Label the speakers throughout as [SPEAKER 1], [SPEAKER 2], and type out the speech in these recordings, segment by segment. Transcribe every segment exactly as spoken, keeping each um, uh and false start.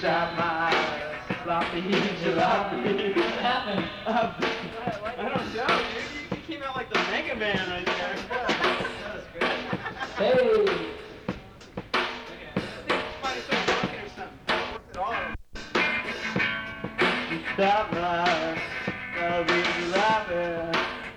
[SPEAKER 1] stop my sloppy jalopy.
[SPEAKER 2] What happened?
[SPEAKER 1] Uh, I don't know, dude. You came out like the Mega Man right there.
[SPEAKER 2] That was great. Hey!
[SPEAKER 1] Okay. I think somebody started talking or something. Worked it all. Stop my sloppy jalopy.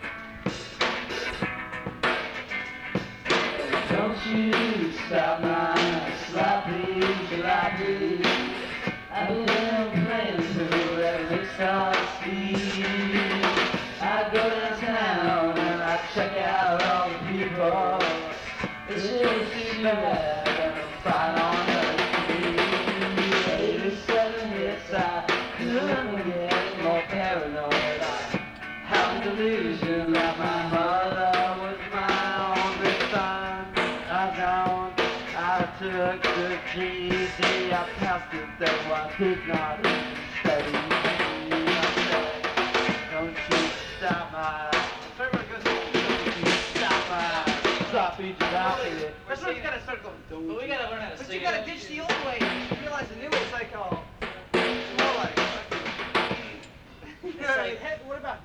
[SPEAKER 1] Don't you stop my sloppy jalopy. I've been playing through every song speed. I go downtown and I check out all the people. It's just too bad that I'm fine on the street. eighty-seven hits, I couldn't get more paranoid. I have a delusion that my mother was my only son. I know I took the G E D, I passed it though I did not study. I said, don't you stop my, don't you stop my sloppy jalopy.
[SPEAKER 3] That's what you gotta start going. Don't
[SPEAKER 2] But we gotta learn how to
[SPEAKER 3] But
[SPEAKER 2] sing
[SPEAKER 3] you gotta
[SPEAKER 2] it.
[SPEAKER 3] ditch the old way. You realize the new way's like all. It's more like. It's like, hey, what about?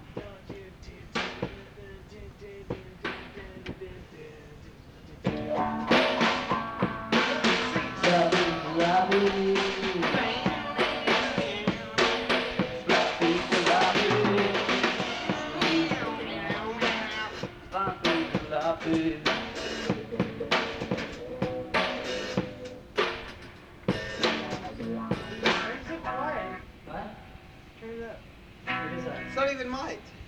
[SPEAKER 1] Sloppy jalopy. Sloppy jalopy. Sloppy jalopy.
[SPEAKER 3] Why are you so quiet?
[SPEAKER 2] What?
[SPEAKER 3] Turn it up.
[SPEAKER 2] What is that?
[SPEAKER 3] It's not even mic'd.